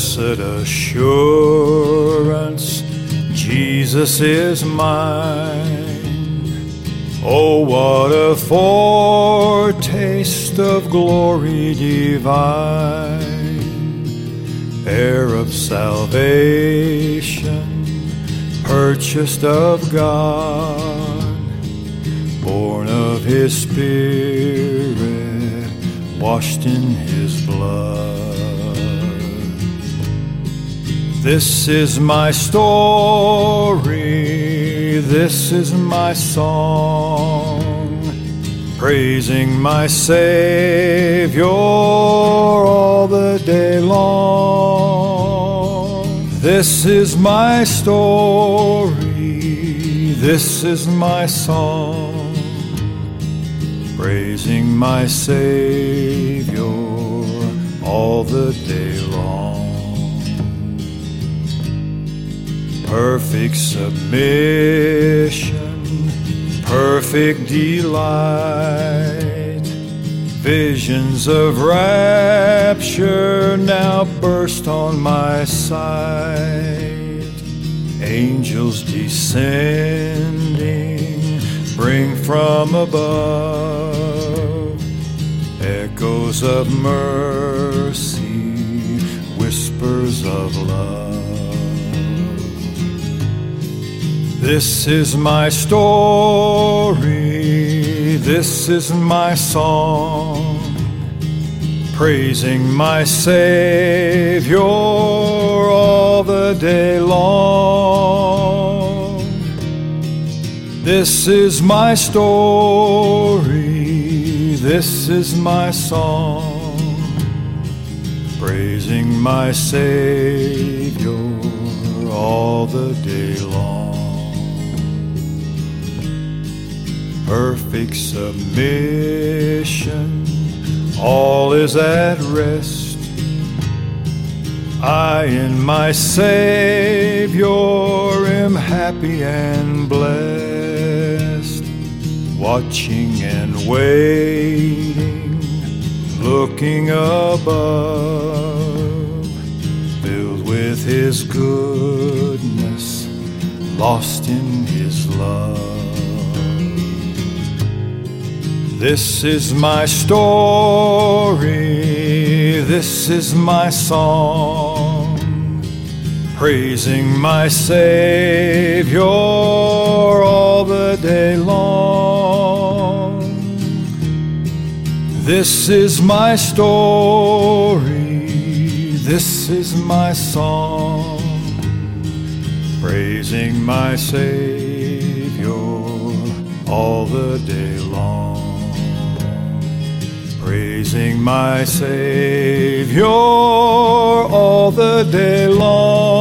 Blessed assurance, Jesus is mine. Oh, what a foretaste of glory divine, heir of salvation, purchased of God, born of His Spirit, washed in His blood. This is my story, this is my song, praising my Savior all the day long. This is my story, this is my song, praising my Savior all the day long. Perfect submission, perfect delight, visions of rapture now burst on my sight. Angels descending bring from above echoes of mercy, whispers of love. This is my story, this is my song, praising my Savior all the day long. This is my story, this is my song, praising my Savior all the day long. Perfect submission, all is at rest. I in my Savior am happy and blessed, watching and waiting, looking above, filled with His goodness, lost in His love. This is my story, this is my song, praising my Savior all the day long. This is my story, this is my song, praising my Savior all the day long. Praising my Savior all the day long.